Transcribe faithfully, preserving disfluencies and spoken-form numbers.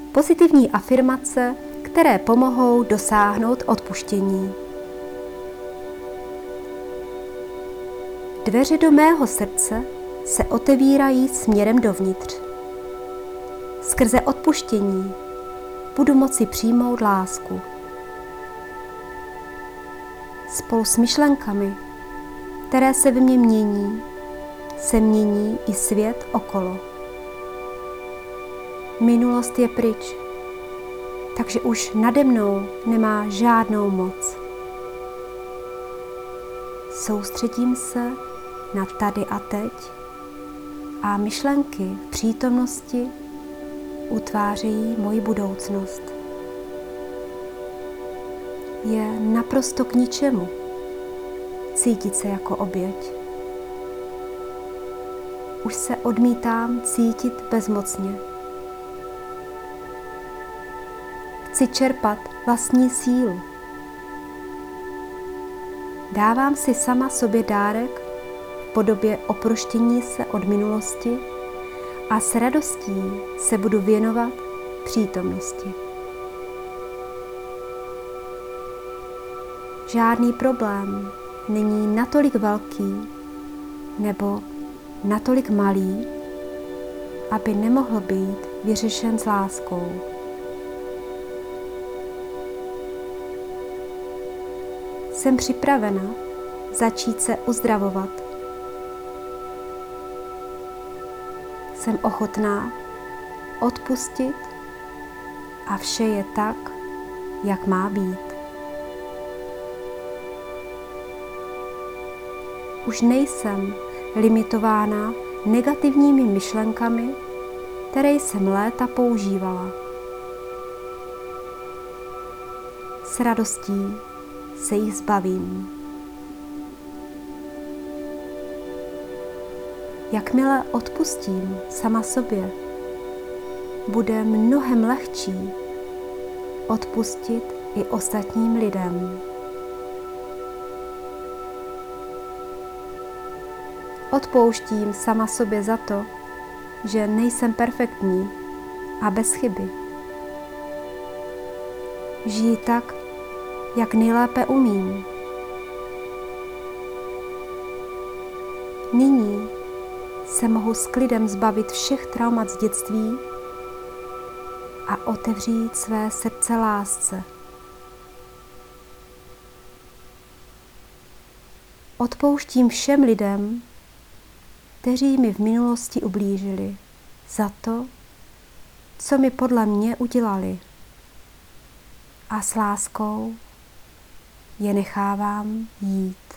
Pozitivní afirmace, které pomohou dosáhnout odpuštění. Dveře do mého srdce se otevírají směrem dovnitř. Skrze odpuštění budu moci přijmout lásku. Spolu s myšlenkami, které se ve mně mění, se mění i svět okolo. Minulost je pryč, takže už nade mnou nemá žádnou moc. Soustředím se na tady a teď a myšlenky v přítomnosti utvářejí moji budoucnost. Je naprosto k ničemu cítit se jako oběť. Už se odmítám cítit bezmocně. Chci čerpat vlastní sílu. Dávám si sama sobě dárek v podobě oproštění se od minulosti a s radostí se budu věnovat přítomnosti. Žádný problém není natolik velký nebo natolik malý, aby nemohl být vyřešen s láskou. Jsem připravena začít se uzdravovat. Jsem ochotná odpustit a vše je tak, jak má být. Už nejsem limitována negativními myšlenkami, které jsem léta používala. S radostí se jich zbavím. Jakmile odpustím sama sobě, bude mnohem lehčí odpustit i ostatním lidem. Odpouštím sama sobě za to, že nejsem perfektní a bez chyby. Žiji tak, jak nejlépe umím. Nyní se mohu s klidem zbavit všech traumat z dětství a otevřít své srdce lásce. Odpouštím všem lidem, kteří mi v minulosti ublížili, za to, co mi podle mě udělali. A s láskou je nechávám jít.